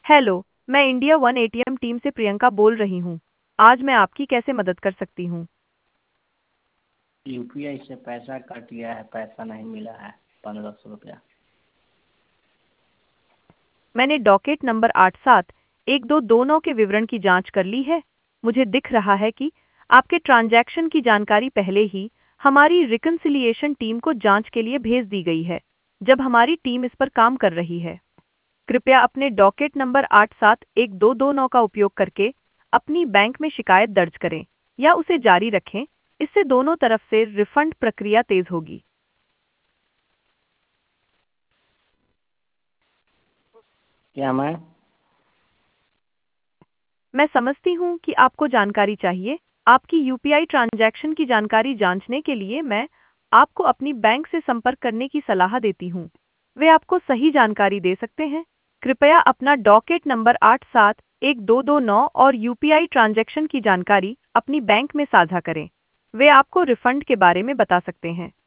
Hello, मैं India one ATM team से प्रियंका बोल रही हूँ। आज मैं आपकी कैसे मदद कर सकती हूँ? यूपीआई से पैसा कट गया है, पैसा नहीं मिला है, 1500 रुपया। मैंने डॉकेट नंबर 871229 के विवरण की जांच कर ली है। मुझे दिख रहा है कि आपके ट्रांजैक्शन की जानकारी पहले ही हमारी रिकन्सिलिएशन टीम को जांच के लिए भेज दी गई है, जब हमारी टीम इस पर काम कर रही है। कृपया अपने डॉकेट नंबर 871229 का उपयोग करके अपनी बैंक में शिकायत दर्ज करें या उसे जारी रखें। इससे दोनों तरफ से रिफंड प्रक्रिया तेज होगी। क्या मैं समझती हूँ कि आपको जानकारी चाहिए। आपकी यूपीआई ट्रांजैक्शन की जानकारी जांचने के लिए मैं आपको अपनी बैंक से संपर्क करने की सलाह देती हूँ। वे आपको सही जानकारी दे सकते हैं। कृपया अपना डॉकेट नंबर 871229 और यूपीआई ट्रांजैक्शन की जानकारी अपनी बैंक में साझा करें। वे आपको रिफंड के बारे में बता सकते हैं।